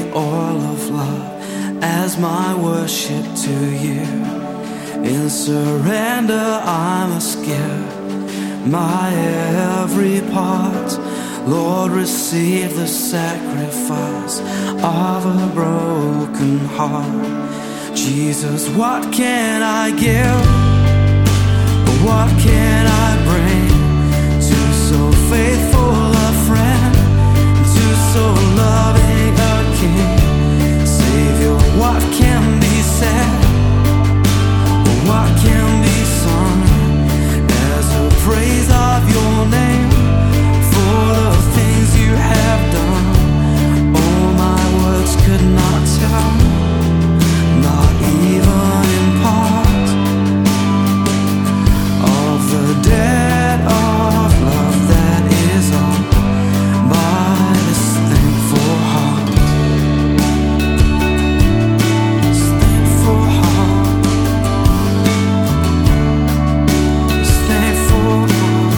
oil of love as my worship to you. In surrender I must give my every part. Lord, receive the sacrifice of a broken heart. Jesus, what can I give? What can I bring to so faithful a friend, to so loving a King? Savior, what can be said? What can be sung as a praise of your name for the things you have done? Oh, my words could not tell, not even in part, of the debt of love that is on by this thankful heart. This thankful heart. This thankful heart.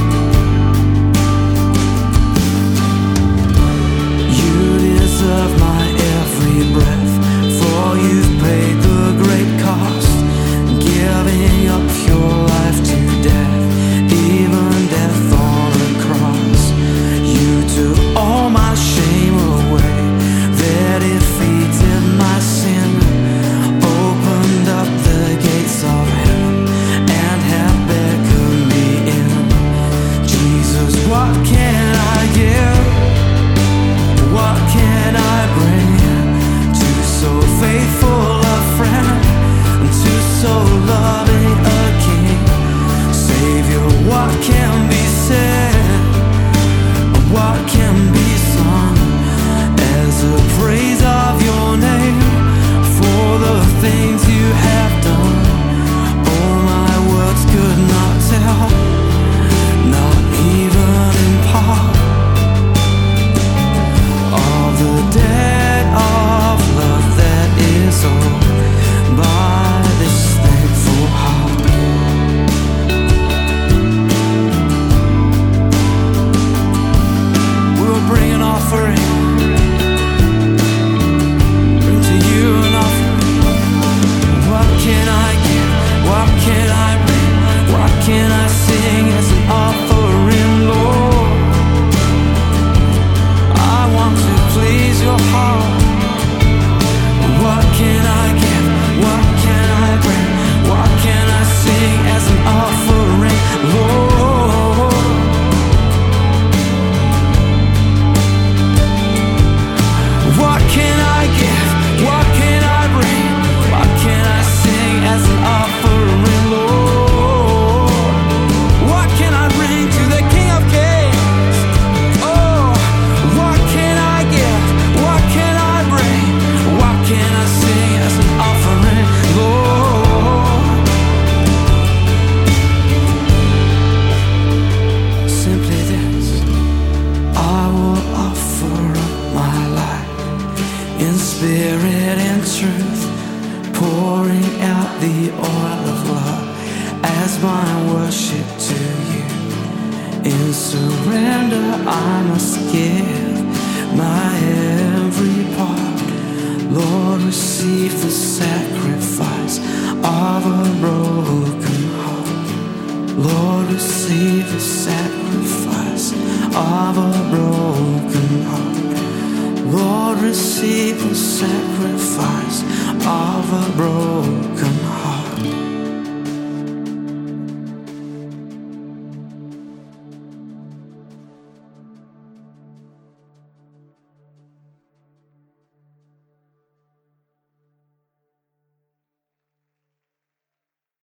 You deserve my every breath, for you've paid the great cost, giving up your life to death, even death on a cross. You took all my shame away, that defeated my sin, opened up the gates of heaven, and have beckoned me in. Jesus, what can I give? What can I bring to so faithful a friend, to so loving a King? Savior, what can be said? What can be sung as a praise of your name for the things you have done? Oh, my words could not tell, not even in part, of the debt of love that is owed by this thankful heart. We'll bring an offering, bring to you an offering. What can I give? What can I bring? What can I sing as an offering, Lord? I want to please your heart. What can I give? What can I bring? What can I sing as an offering, Lord? What can I give? What can I bring? What can I sing as an offering, Lord? What can I bring to the King of Kings? Oh, what can I give? What can I bring? What can I sing as an offering, Lord? Simply this: I will offer up my life in spirit and truth, pouring out the oil of love as my worship to you. In surrender I must give my every part. Lord, receive the sacrifice of a broken heart. Lord, receive the sacrifice of a broken heart. Lord, receive the sacrifice of a broken